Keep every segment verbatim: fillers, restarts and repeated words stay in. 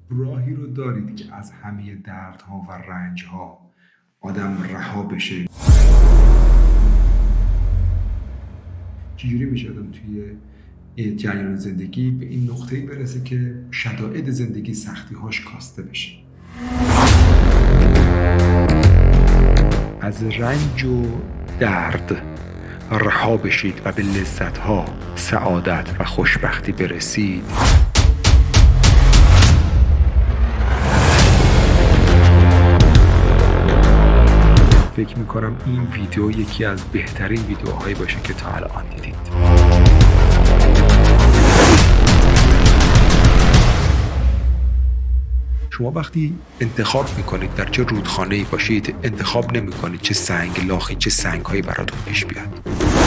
راهی رو دارید که از همه دردها و رنجها آدم رها بشه؟ چجوری میشه آدم توی جریان زندگی به این نقطه‌ای برسه که شدائد زندگی سختی‌هاش کاسته بشه؟ از رنج و درد رها بشید و به لذت‌ها، سعادت و خوشبختی برسید. فکر میکنم این ویدیو یکی از بهترین ویدیوهایی باشه که تا الان دیدید. شما وقتی انتخاب میکنید در چه رودخانه‌ای باشید، انتخاب نمیکنید چه سنگ لاخی، چه سنگ‌هایی براتون پیش بیاد.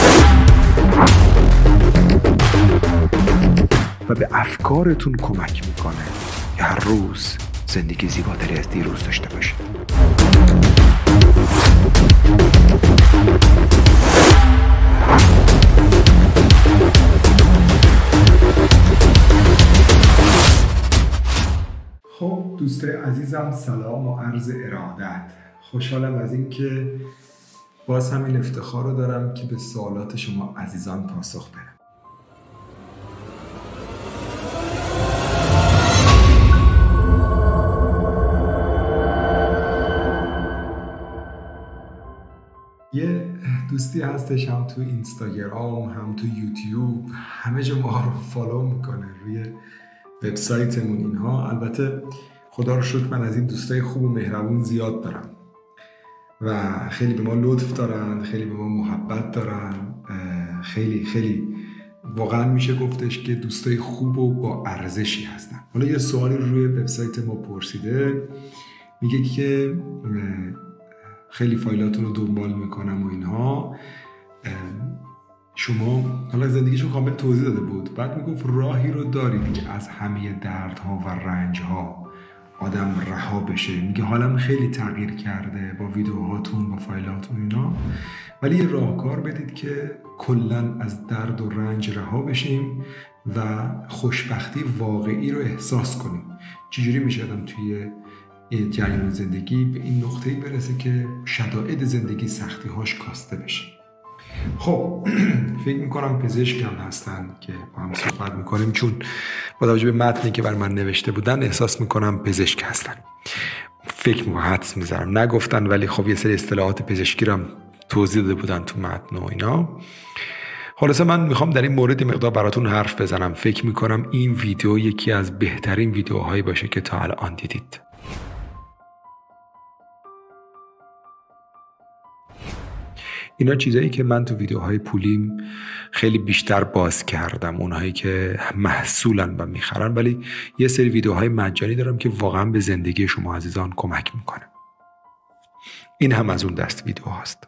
و به افکارتون کمک میکنه که هر روز زندگی زیباتری از دیروز داشته باشید. خب دوستای عزیزم، سلام و عرض ارادت. خوشحالم از این که باز همین افتخار رو دارم که به سوالات شما عزیزان پاسخ بدم. یه دوستی هستش هم تو اینستاگرام هم تو یوتیوب، همه جا ما رو فالو میکنه، روی وبسایتمون اینها. البته خدا رو شکر من از این دوستای خوب و مهربون زیاد دارم و خیلی به ما لطف دارن، خیلی به ما محبت دارن، خیلی خیلی واقعا میشه گفتش که دوستای خوب و با ارزشی هستن. حالا یه سوالی روی وبسایت ما پرسیده، میگه که خیلی فایلاتون رو دنبال میکنم و اینها. شما حالا زندگیشون کامل توضیح داده بود، بعد میگفت راهی رو دارید که از همه دردها و رنجها آدم رها بشه. میگه حالم خیلی تغییر کرده با ویدیوهاتون، با فایلاتون اینا، ولی یه راهکار بدید که کلن از درد و رنج رها بشیم و خوشبختی واقعی رو احساس کنیم. چجوری میشه آدم توی جریان زندگی به این نقطه‌ای برسه که شدائد زندگی سختی‌هاش کاسته بشه؟ خب فکر میکنم پزشک هم هستن که با هم صحبت میکنیم، چون با توجه به متنی که بر من نوشته بودن احساس میکنم پزشک هستن. فکر میکنم حدس میذارم، نگفتن ولی خب یه سری اصطلاحات پزشکی رو هم توضیح داده بودن تو متن و اینا. خلاصه من میخوام در این مورد مقدار براتون حرف بزنم. فکر میکنم این ویدیو یکی از بهترین ویدیوهایی باشه که تا الان دیدید. اینا چیزایی که من تو ویدیوهای پولیم خیلی بیشتر باز کردم، اونهایی که محصولن و میخرن، ولی یه سری ویدیوهای مجانی دارم که واقعا به زندگی شما عزیزان کمک میکنه. این هم از اون دست ویدیو هست.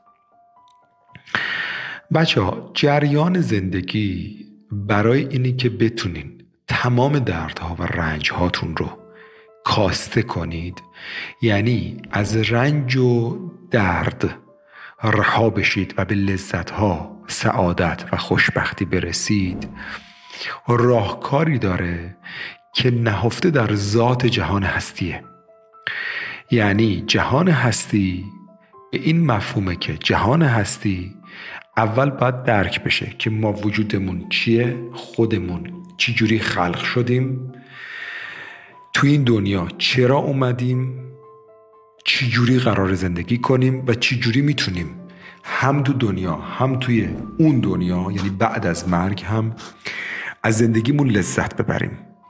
بچه ها، جریان زندگی برای اینی که بتونین تمام دردها و رنجهاتون رو کاسته کنید، یعنی از رنج و درد رها بشید و به لذت‌ها، سعادت و خوشبختی برسید، راهکاری داره که نهفته در ذات جهان هستیه. یعنی جهان هستی به این مفهومه که جهان هستی اول باید درک بشه که ما وجودمون چیه، خودمون چی جوری خلق شدیم، تو این دنیا چرا اومدیم، چی جوری قرار زندگی کنیم و چی جوری میتونیم هم تو دنیا هم توی اون دنیا، یعنی بعد از مرگ، هم از زندگیمون لذت ببریم.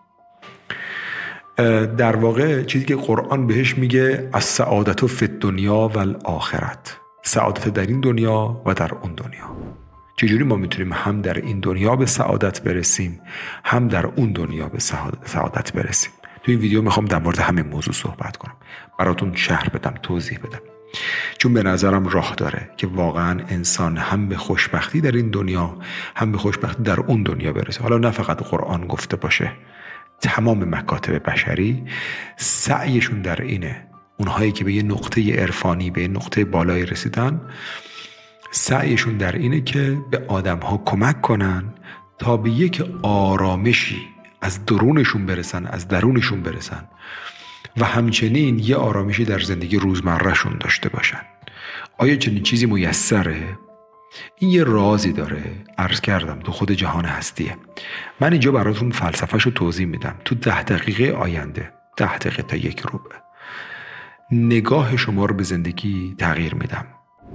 در واقع چیزی که قرآن بهش میگه السعادة فی الدنیا و الاخرت، سعادت در این دنیا و در اون دنیا. چجوری ما میتونیم هم در این دنیا به سعادت برسیم، هم در اون دنیا به سعادت برسیم؟ تو این ویدیو میخوام در مورد همین موضوع صحبت کنم، براتون شرح بدم، توضیح بدم، چون به نظرم راه داره که واقعا انسان هم به خوشبختی در این دنیا هم به خوشبختی در اون دنیا برسه. حالا نه فقط قرآن گفته باشه، تمام مکاتب بشری سعیشون در اینه. اونهایی که به یه نقطه عرفانی، به یه نقطه بالایی رسیدن، سعیشون در اینه که به آدم‌ها کمک کنن تا به یک آرامشی از درونشون برسن، از درونشون برسن و همچنین یه آرامشی در زندگی روزمرهشون داشته باشن. آیا چنین چیزی میسره؟ این یه رازی داره، عرض کردم تو خود جهان هستیه. من اینجا براتون فلسفه‌شو توضیح میدم. تو ده دقیقه آینده، ده دقیقه تا یک ربع، نگاه شما رو به زندگی تغییر میدم.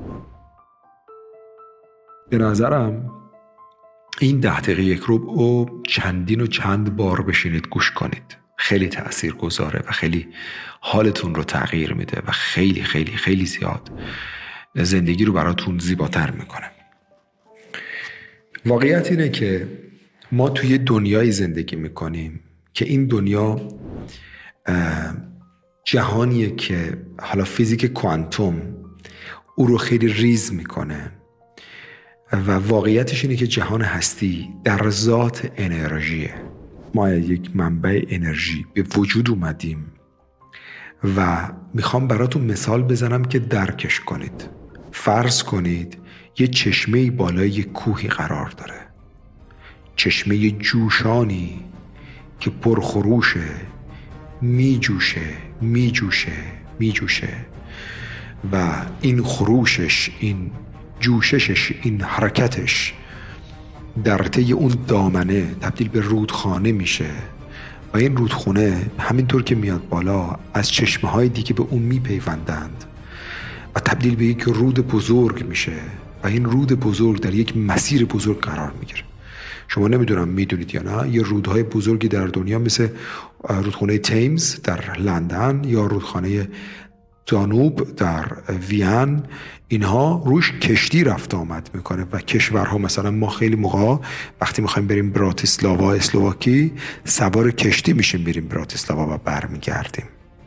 به نظرم این ده دقیقه یک ربع رو چندین و چند بار بشینید گوش کنید. خیلی تأثیر گذاره و خیلی حالتون رو تغییر میده و خیلی خیلی خیلی زیاد زندگی رو براتون زیباتر میکنه. واقعیت اینه که ما توی دنیای زندگی میکنیم که این دنیا جهانیه که حالا فیزیک کوانتوم او رو خیلی ریز میکنه و واقعیتش اینه که جهان هستی در ذات انرژیه. ما یک منبع انرژی به وجود اومدیم و میخوام براتون مثال بزنم که درکش کنید. فرض کنید یه چشمه بالای یک کوهی قرار داره، چشمه جوشانی که پرخروشه، میجوشه میجوشه میجوشه و این خروشش، این جوششش، این حرکتش در طی اون دامنه تبدیل به رودخانه میشه و این رودخونه همینطور که میاد بالا از چشمه های دیگه به اون میپیوندند و تبدیل به یک رود بزرگ میشه و این رود بزرگ در یک مسیر بزرگ قرار میگیره. شما نمیدونم میدونید یا نه، یه رودهای بزرگی در دنیا مثل رودخانه تیمز در لندن یا رودخانه دانوب در وین، اینها روش کشتی رفت آمد میکنه و کشورها، مثلا ما خیلی موقع وقتی میخوایم بریم براتیسلاوا اسلواکی سوار کشتی میشیم بریم براتیسلاوا و برمیگردیم.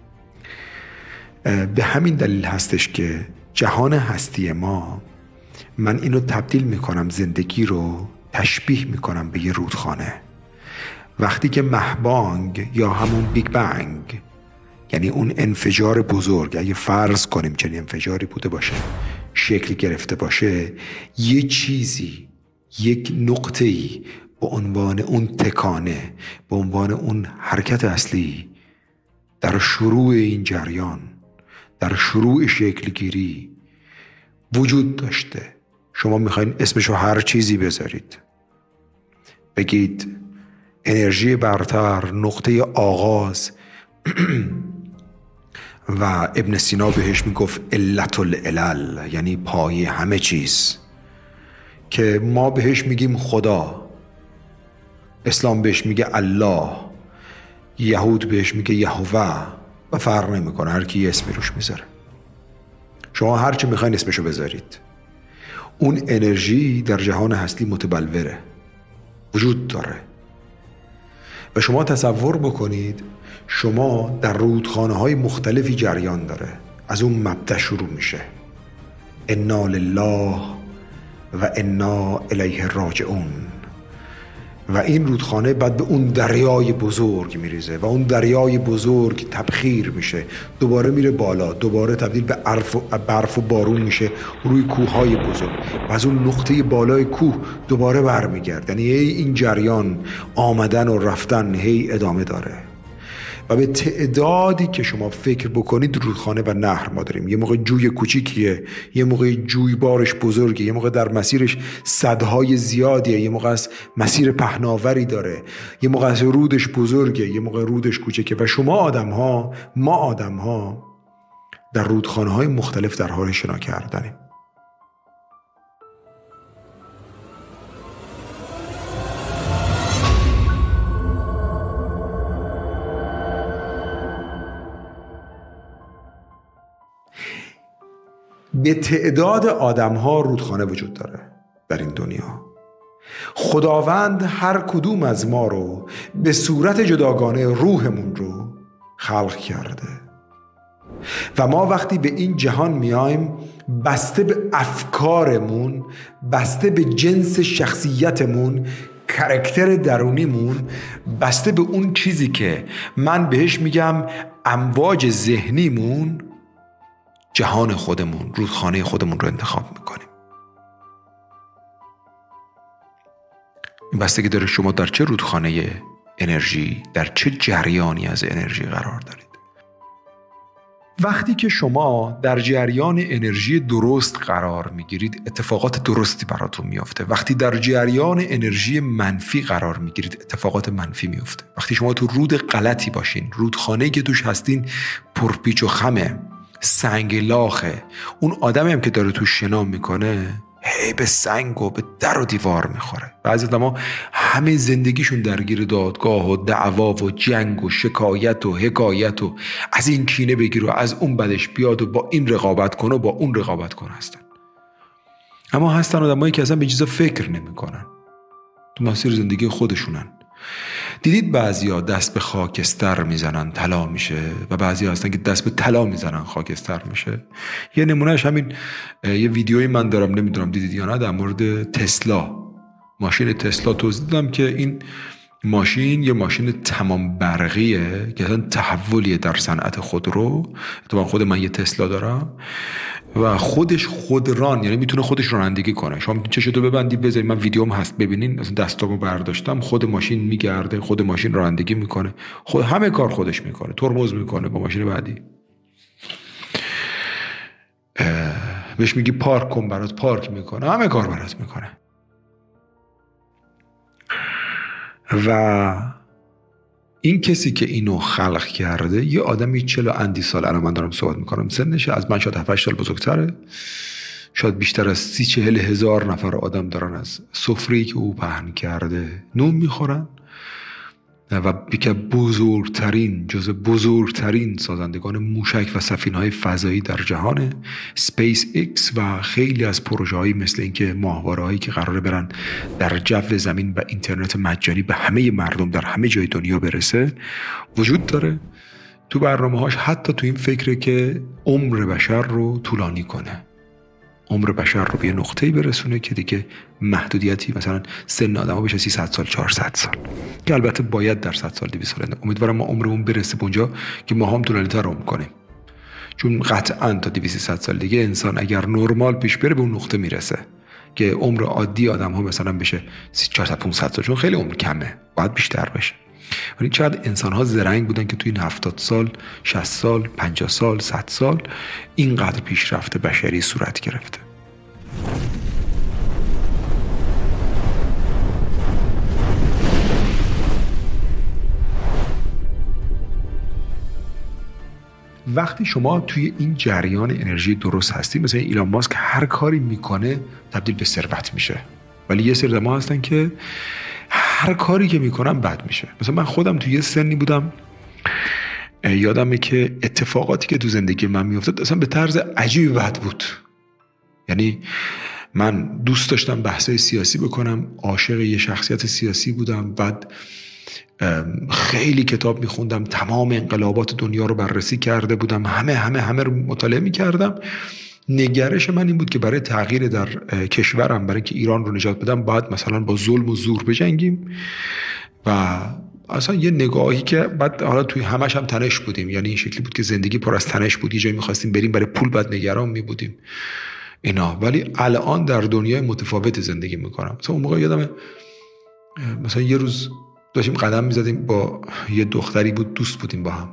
به همین دلیل هستش که جهان هستی ما، من اینو تبدیل میکنم، زندگی رو تشبیه میکنم به یه رودخانه. وقتی که مهبانگ یا همون بیگ بنگ، یعنی اون انفجار بزرگ، اگه فرض کنیم چنین انفجاری بوده باشه، شکل گرفته باشه، یه چیزی، یک نقطه‌ای به عنوان اون تکانه، به عنوان اون حرکت اصلی در شروع این جریان، در شروع شکل گیری وجود داشته. شما میخواین اسمشو هر چیزی بذارید، بگید انرژی برتر، نقطه آغاز و ابن سینا بهش میگفت علت العلل، یعنی پایه همه چیز، که ما بهش میگیم خدا، اسلام بهش میگه الله، یهود بهش میگه یهوه و فرق نمیکنه، هر کی اسمی روش میذاره. شما هر چی میخواین اسمشو بذارید. اون انرژی در جهان هستی متبلوره، وجود داره و شما تصور بکنید شما در رودخانه های مختلفی جریان داره. از اون مبدأ شروع میشه، انا لله و انا الیه راجعون، و این رودخانه بعد به اون دریای بزرگ میریزه و اون دریای بزرگ تبخیر میشه، دوباره میره بالا، دوباره تبدیل به برف و, برف و بارون میشه روی کوههای بزرگ و از اون نقطه بالای کوه دوباره برمیگرد. یعنی هی این جریان آمدن و رفتن هی ادامه داره و به تعدادی که شما فکر بکنید رودخانه و نهر ما داریم. یه موقع جوی کوچیکیه، یه موقع جوی بارش بزرگه، یه موقع در مسیرش سدهای زیادیه، یه موقع از مسیر پهناوری داره، یه موقع از رودش بزرگه، یه موقع رودش کوچیکه و شما آدم ها، ما آدم ها در رودخانه های مختلف در حال شنا کردنیم. به تعداد آدم ها رودخانه وجود داره در این دنیا. خداوند هر کدوم از ما رو به صورت جداگانه روحمون رو خلق کرده و ما وقتی به این جهان میایم بسته به افکارمون، بسته به جنس شخصیتمون، کاراکتر درونیمون، بسته به اون چیزی که من بهش میگم امواج ذهنیمون، جهان خودمون، رودخانه خودمون رو انتخاب میکنیم. این بستگی داره شما در چه رودخانه انرژی، در چه جریانی از انرژی قرار دارید. وقتی که شما در جریان انرژی درست قرار میگیرید اتفاقات درستی براتون میافته. وقتی در جریان انرژی منفی قرار میگیرید اتفاقات منفی میافته. وقتی شما تو رود غلطی باشین، رودخانه‌ای که توش هستین پرپیچ و خمه، سنگ لاخه، اون آدمی هم که داره توش شنا میکنه هی به سنگ و به در و دیوار میخوره. بعضی آدما همه زندگیشون درگیر دادگاه و دعوا و جنگ و شکایت و حکایت و از این کینه بگیر و از اون بدش بیاد و با این رقابت کنه و با اون رقابت کنه هستن. اما هستن آدمایی که اصلا به چیزا فکر نمیکنن، تو مسیر زندگی خودشونن. دیدید بعضیا دست به خاکستر میزنن طلا میشه و بعضیا هستن که دست به طلا میزنن خاکستر میشه. یه نمونهش همین یه ویدیویی من دارم، نمیدونم دیدید یا نه، در مورد تسلا، ماشین تسلا توضیح دادم که این ماشین یه ماشین تمام برقیه که اصلا تحولیه در صنعت خودرو. اتفاقا خود من یه تسلا دارم و خودش خودران، یعنی میتونه خودش رانندگی کنه. شما میتونید چشتو ببندی بذارید، من ویدیوم هست ببینین، مثلا دستامو برداشتم، خود ماشین میگرده، خود ماشین رانندگی میکنه، خود همه کار خودش میکنه، ترمز میکنه با ماشین بعدی. بهش میگی پارک کن، برات پارک میکنه، همه کار برات میکنه. و این کسی که اینو خلق کرده یه آدمی چلو اندی سال، الان من دارم صحبت میکنم، سنش از من شاید هفت هشت سال بزرگتره، شاید بیشتر از سی چهل هزار نفر آدم دارن از سفره‌ای که او پهن کرده نون میخورن و بیکه بزرگترین جز بزرگترین سازندگان موشک و سفینه‌های فضایی در جهانه، سپیس ایکس و خیلی از پروژه‌هایی مثل اینکه ماهواره‌هایی که قراره برن در جو زمین و اینترنت مجانی به همه مردم در همه جای دنیا برسه وجود داره. تو برنامه‌هاش حتی تو این فکره که عمر بشر رو طولانی کنه، عمر بشر رو به یه نقطه‌ای برسونه که دیگه محدودیتی، مثلا سن آدم‌ها بشه سیصد سال، چهارصد سال، که البته باید در صد سال دویست سال. امیدوارم ما عمرمون برسه به اونجا که ما هم طولانی‌تر عمر کنیم، چون قطعاً تا دویست سیصد سال دیگه انسان اگر نرمال پیش بره به اون نقطه میرسه که عمر عادی آدم‌ها مثلا بشه چهارصد پانصد سال، چون خیلی عمر کمه، باید بیشتر بشه. ولی چقدر انسان‌ها زرنگ بودن که توی این هفتاد سال، شصت سال، پنجاه سال، صد سال اینقدر پیشرفت بشری صورت گرفته. وقتی شما توی این جریان انرژی درست هستی، مثلا ایلان ماسک هر کاری میکنه تبدیل به ثروت میشه، ولی یه سری آدم‌ها هستن که هر کاری که میکنن بد میشه. مثلا من خودم توی یه سنی بودم، یادمه که اتفاقاتی که تو زندگی من میافتاد اصلا به طرز عجیبی بد بود. یعنی من دوست داشتم بحثای سیاسی بکنم، عاشق یه شخصیت سیاسی بودم، بعد خیلی کتاب میخوندم، تمام انقلابات دنیا رو بررسی کرده بودم، همه همه همه رو مطالعه میکردم. نگرش من این بود که برای تغییر در کشورم، برای که ایران رو نجات بدم، باید مثلا با ظلم و زور بجنگیم و اصلا یه نگاهی که بعد حالا توی همش هم تنش بودیم، یعنی این شکلی بود که زندگی پر از تنش بود، یه جایی میخواستیم بریم برای پول بعد نگران میبودیم اینا. ولی الان در دنیای متفاوت زندگی میکنم. مثلا اون موقع یادمه مثلا یه روز داشتیم قدم میزدیم با یه دختری بود، دوست بودیم با هم،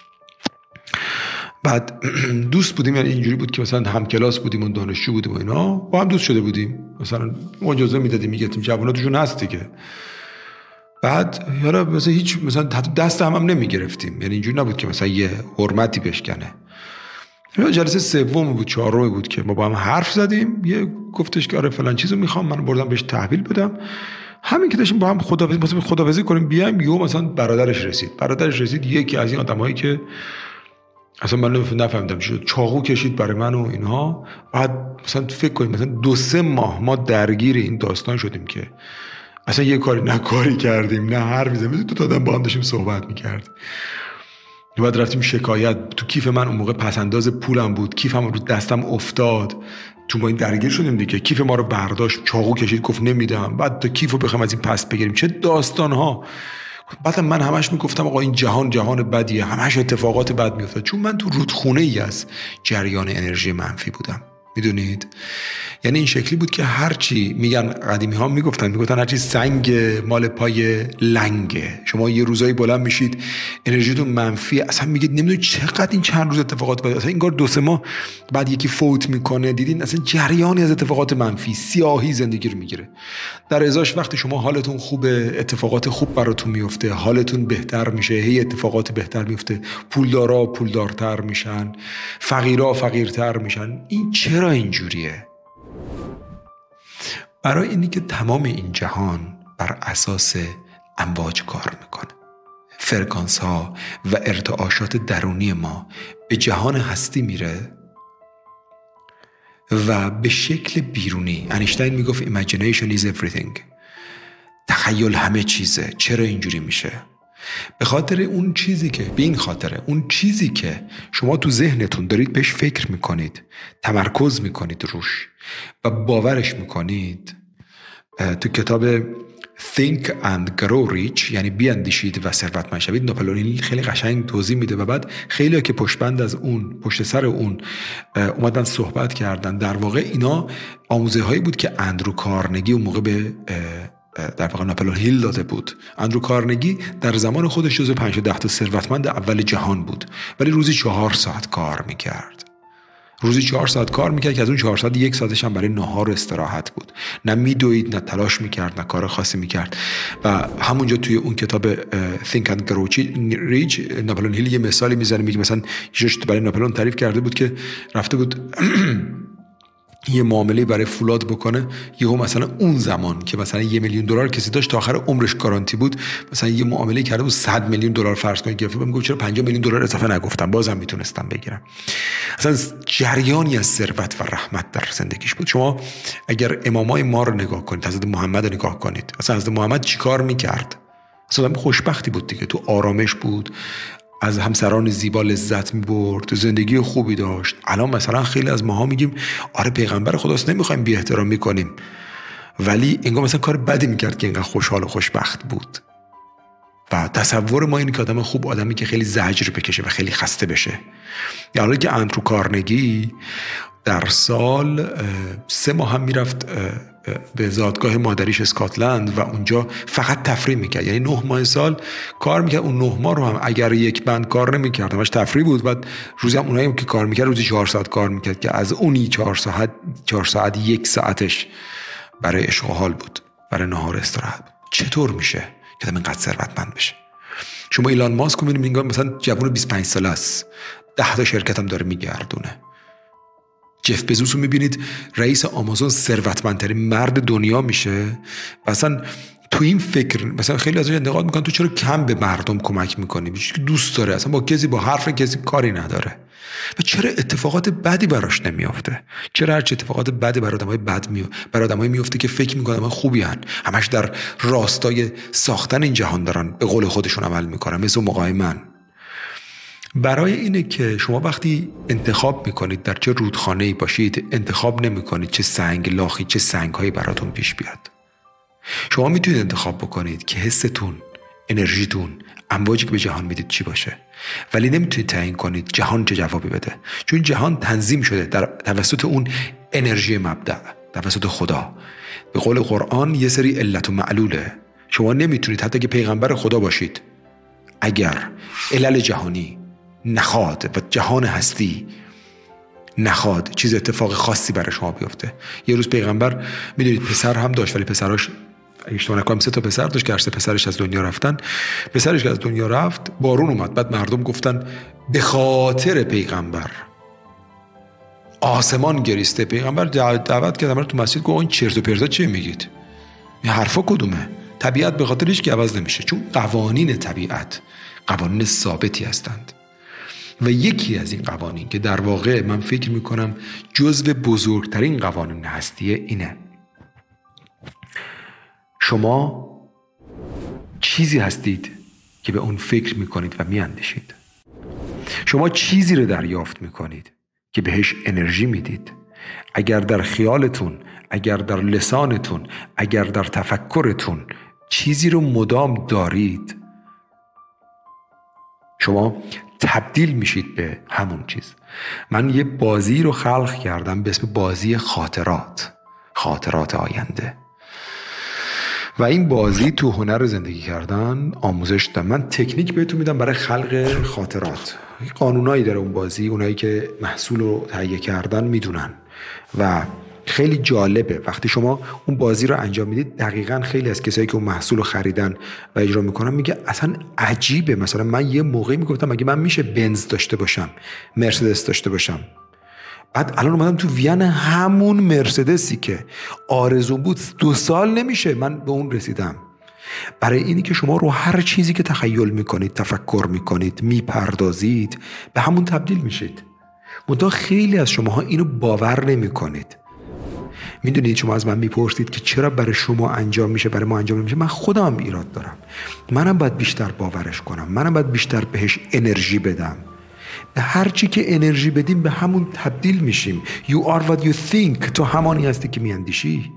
بعد دوست بودیم یعنی اینجوری بود که مثلا هم کلاس بودیم و دانشجو بودیم و اینا، با هم دوست شده بودیم، مثلا اجازه میدادیم میگفتیم جوونا توشون هست دیگه. بعد یارا مثلا هیچ مثلا دست هم, هم نمیگرفتیم، یعنی اینجوری نبود که مثلا یه حرمتی بشکنه. جلسه سوم بود، چهارم بود که ما با هم حرف زدیم، یه گفتش که آره فلان چیزو میخوام، من بردم بهش تحویل بدم. همین که داشتیم با هم خداحافظی مثلا خداحافظی کنیم بیایم، یهو مثلا برادرش رسید. برادرش رسید یکی از این آدمایی که اصلا من نفهمیدم شد، چاقو کشید برای من و اینها. بعد مثلا فکر کنیم مثلا دو سه ماه ما درگیر این داستان شدیم که اصلا یه کاری نه کاری کردیم نه حرفی زدیم، دو تا آدم با هم داشتیم صحبت می‌کردیم. بعد رفتیم شکایت، تو کیف من اون موقع پسنداز پولم بود، کیفم رو دستم افتاد، تو با این درگیر شدیم دیگه. کیف ما رو برداشت، چاقو کشید، گفت نمیدم. بعد تا کیفو بخوام از این پس بگیریم، چه داستان‌ها. بعد من همش میگفتم آقا این جهان جهان بدیه، همش اتفاقات بد میافتاد، چون من تو رودخونه ای از جریان انرژی منفی بودم. میدونید؟ یعنی این شکلی بود که هرچی میگن، قدیمی ها میگفتن میگفتن هرچی سنگ مال پای لنگه، شما یه روزایی بلند میشید انرژیتون منفی، اصلا میگید نمیدونید چقدر این چند روز اتفاقات بود، اصلا انگار دو سه ماه بعد یکی فوت میکنه، دیدین اصلا جریانی از اتفاقات منفی سیاهی زندگی رو میگیره. در ازاش وقتی شما حالتون خوبه، اتفاقات خوب براتون میفته، حالتون بهتر میشه، هی اتفاقات بهتر میفته، پولدارا پولدارتر میشن، فقیرا فقیرتر میشن. این چرا اینجوریه؟ برای اینی که تمام این جهان بر اساس امواج کار میکنه. فرکانس ها و ارتعاشات درونی ما به جهان هستی میره و به شکل بیرونی. انیشتین میگفت imagination is everything. تخیل همه چیزه. چرا اینجوری میشه؟ به خاطر اون چیزی که به این خاطره اون چیزی که شما تو ذهنتون دارید بهش فکر میکنید، تمرکز میکنید روش و باورش میکنید. تو کتاب Think and Grow Rich، یعنی بیاندیشید و ثروتمند شوید، ناپلئون هیل خیلی قشنگ توضیح میده و بعد خیلی‌ها که پشت بند از اون پشت سر اون اومدن صحبت کردن، در واقع اینا آموزه هایی بود که اندرو کارنگی اون موقع به در واقع ناپلئون هیل داده بود. اندرو کارنگی در زمان خودش جزو پنج ده تا ثروتمند اول جهان بود، ولی روزی چهار ساعت کار میکرد. روزی چهار ساعت کار میکرد که از اون چهار ساعت یک ساعتش هم برای نهار و استراحت بود. نه میدوید، نه تلاش میکرد، نه کار خاصی میکرد. و همونجا توی اون کتاب Think and Grow Rich ناپلئون هیل یه مثالی میزنه، میگه مثلا یه برای ناپلئون تعریف کرده بود که رفته بود یه معامله برای فولاد بکنه، یهو مثلا اون زمان که مثلا یه میلیون دلار کسی داشت تا آخر عمرش گارانتی بود، مثلا یه معامله کرده بود صد میلیون دلار فرض کنید گرفته، میگم چرا پنجاه میلیون دلار اضافه نگفتم، بازم میتونستم بگیرم. اصلا جریانی از ثروت و رحمت در زندگیش بود. شما اگر امامای ما رو نگاه کنید، حضرت محمد رو نگاه کنید، اصلا حضرت محمد چیکار میکرد؟ اصلا خوشبختی بود دیگه، تو آرامش بود، از همسران زیبا لذت می‌برد، زندگی خوبی داشت. الان مثلا خیلی از ماها میگیم آره پیغمبر خداست، نمیخوایم بی احترامی کنیم، ولی انگار مثلا کار بدی میکرد که اینقدر خوشحال و خوشبخت بود. و تصور ما اینه که آدم خوب آدمی که خیلی زجر بکشه و خیلی خسته بشه. یا حالا که اندرو کارنگی در سال سه ماه هم میرفت به زادگاه مادریش اسکاتلند و اونجا فقط تفریح میکرد، یعنی نه ماه سال کار میکرد. اون نه ماه رو هم اگر یک بند کار نمیکرد، همش تفریح بود. و روزی هم اونایی که کار میکرد روزی چهار ساعت کار میکرد که از اونی چهار ساعت چهار ساعت یک ساعتش برای عشق و حال بود، برای نهار استراحت بود. چطور میشه که آدم اینقدر ثروتمند بشه؟ شما ایلان ماسک رو میبینید مثلا جوون بیست و پنج ساله است، ده تا شرکت هم داره میگردونه. جف بزوس رو میبینید رئیس آمازون، ثروتمندترین مرد دنیا میشه. مثلا تو این فکر مثلا خیلی ازش انتقاد میکنن تو چرا کم به مردم کمک میکنی؟ چون دوست داره، اصلا با کسی با حرف کسی کاری نداره. و چرا اتفاقات بدی براش نمیافته؟ چرا هر چه اتفاقات بدی برای آدمای بد میو برای آدمای میفته که فکر میکنن آدمای خوبی ان، همش در راستای ساختن این جهان دارن به قول خودشون عمل میکنن، مثل موقعی من. برای اینه که شما وقتی انتخاب میکنید در چه رودخانه‌ای باشید، انتخاب نمیکنید چه سنگ لاخی چه سنگ‌هایی براتون پیش بیاد. شما میتونید انتخاب بکنید که حستون، انرژیتون، امواجی که به جهان میدید چی باشه، ولی نمیتونید تعیین کنید جهان چه جوابی بده، چون جهان تنظیم شده در توسط اون انرژی مبدأ، توسط خدا. به قول قرآن یه سری علت و معلوله. شما نمیتونید حتی که پیغمبر خدا باشید، اگر علل جهانی نخواد و جهان هستی نخواد چیز اتفاق خاصی برای شما بیفته. یه روز پیغمبر میدونید پسر هم داشت، ولی پسراش اشتباه نکنم سه تا پسر داشت که هر سه پسرش از دنیا رفتن. پسرش که از دنیا رفت بارون اومد، بعد مردم گفتن به خاطر پیغمبر آسمان گریسته. پیغمبر دعوت کرد همه رو تو مسجد، گفت این چرت و پرتا چیه میگید؟ این حرفا کدومه؟ طبیعت به خاطر هیچ کی عوض نمیشه، چون قوانین طبیعت قوانین ثابتی هستند. و یکی از این قوانین که در واقع من فکر میکنم جزو بزرگترین قوانین هستیه اینه: شما چیزی هستید که به اون فکر میکنید و میاندیشید. شما چیزی رو دریافت میکنید که بهش انرژی میدید. اگر در خیالتون، اگر در لسانتون، اگر در تفکرتون چیزی رو مدام دارید، شما تبدیل میشید به همون چیز. من یه بازی رو خلق کردم به اسم بازی خاطرات، خاطرات آینده، و این بازی تو هنر زندگی کردن آموزش دادم. من تکنیک بهتون میدم برای خلق خاطرات. قانونایی داره اون بازی، اونایی که محصول رو تهیه کردن میدونن و خیلی جالبه. وقتی شما اون بازی رو انجام میدید دقیقاً خیلی از کسایی که اون محصول رو خریدن و اجرا میکنن میگه اصلا عجیبه. مثلا من یه موقعی میگفتم مگه من میشه بنز داشته باشم، مرسدس داشته باشم، بعد الان اومدم تو وین همون مرسدسی که آرزو بود دو سال نمیشه من به اون رسیدم. برای اینی که شما رو هر چیزی که تخیل میکنید، تفکر میکنید، میپردازید به همون تبدیل میشید. منتها خیلی از شماها اینو باور نمیکنید. میدونید شما از من میپرسید که چرا برای شما انجام میشه برای ما انجام نمیشه. من خودم هم ایراد دارم، منم باید بیشتر باورش کنم، منم باید بیشتر بهش انرژی بدم. به هر چی که انرژی بدیم به همون تبدیل میشیم. You are what you think. تو همانی هستی که میاندیشی.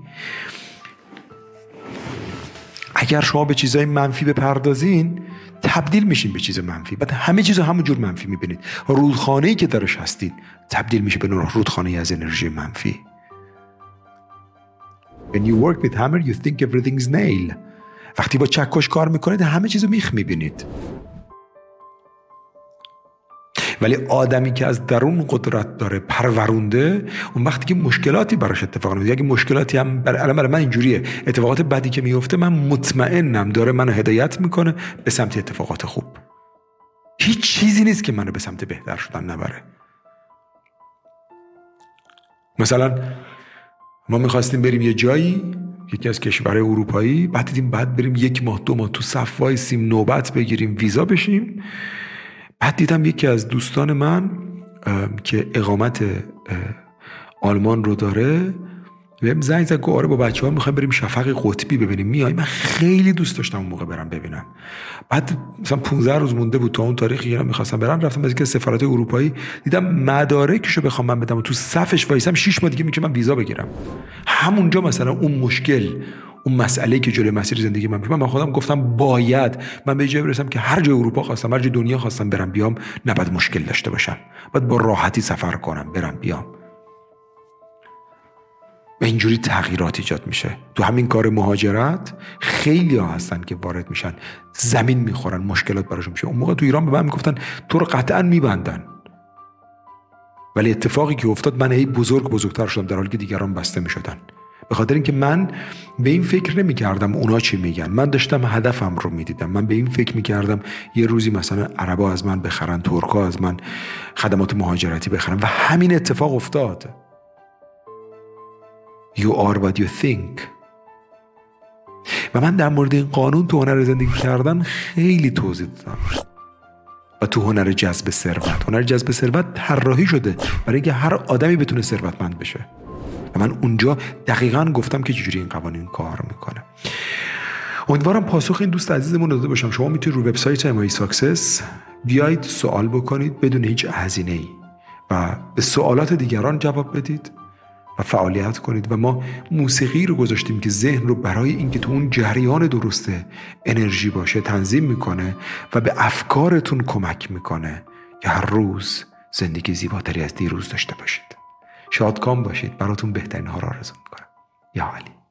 اگر شما به چیزای منفی بپردازین تبدیل میشین به چیز منفی، بعد همه چیزو همون جور منفی میبینید. رودخانه‌ای که درش هستید تبدیل میشه به رودخانه‌ای از انرژی منفی. When you work with hammer you think everything's nail. وقتی با چکش کار میکنید همه چیزو میخ میبینید. ولی آدمی که از درون قدرت داره، پرورونده، اون وقتی که مشکلاتی براش اتفاق میفته، اگه مشکلاتی هم برای برای من اینجوریه، اتفاقات بدی که میفته من مطمئنم داره منو هدایت میکنه به سمت اتفاقات خوب. هیچ چیزی نیست که منو به سمت بهتر شدن نبره. مثلا ما میخواستیم بریم یه جایی، یکی از کشورهای اروپایی، بعد دیدیم بعد بریم یک ماه دو ماه تو صف وایسیم نوبت بگیریم ویزا بشیم. بعد دیدم یکی از دوستان من که اقامت آلمان رو داره بهم زنگ زد، گفت آره با بچه‌ها می‌خوایم بریم شفق قطبی ببینیم، میای؟ من خیلی دوست داشتم اون موقع برم ببینم. بعد مثلا پانزده روز مونده بود تا اون تاریخی که من می‌خواستم برم، رفتم از یک سفارت اروپایی دیدم مدارکشو بخوام من بدم و تو صفش وایسم شش ماه دیگه میگه من ویزا بگیرم. همونجا مثلا اون مشکل، اون مسئله‌ای که جلوی مسیر زندگی من من خودم گفتم باید من به جای برسم که هر جای اروپا خواستم، هر جای دنیا خواستم برم بیام، نباید مشکل داشته باشم، باید با راحتی سفر کنم برم بیام. و اینجوری تغییرات ایجاد میشه. تو همین کار مهاجرت خیلی ها هستن که وارد میشن زمین میخورن، مشکلات براشون میشه. اون موقع تو ایران به من میگفتن تو رو قطعا میبندن، ولی اتفاقی که افتاد من هی بزرگ بزرگتر شدم در حالی که دیگران بسته میشدن. به خاطر اینکه من به این فکر نمی‌کردم اونا چی میگن، من داشتم هدفم رو میدیدم. من به این فکر می‌کردم یه روزی مثلا عربا از من بخرن، ترکا از من خدمات مهاجرتی بخرن، و همین اتفاق افتاد. You are what you think. و من در مورد این قانون تو هنر زندگی کردن خیلی توضیح دادم. و تو هنر جذب ثروت، هنر جذب ثروت طراحی شده برای اینکه هر آدمی بتونه ثروتمند بشه. و من اونجا دقیقاً گفتم که چجوری این قوانین کار میکنه. امیدوارم پاسخ این دوست عزیزمون داده باشم. شما میتونید رو وبسایت ام آی ساکسس بیاید سوال بکنید بدون هیچ هزینه‌ای و به سوالات دیگران جواب بدید و فعالیت کنید. و ما موسیقی رو گذاشتیم که ذهن رو برای اینکه تو اون جریان درسته انرژی باشه تنظیم میکنه و به افکارتون کمک میکنه که هر روز زندگی زیباتری از دیروز داشته باشید. شادکام باشید. براتون بهترین ها را آرزو میکنم. یا علی.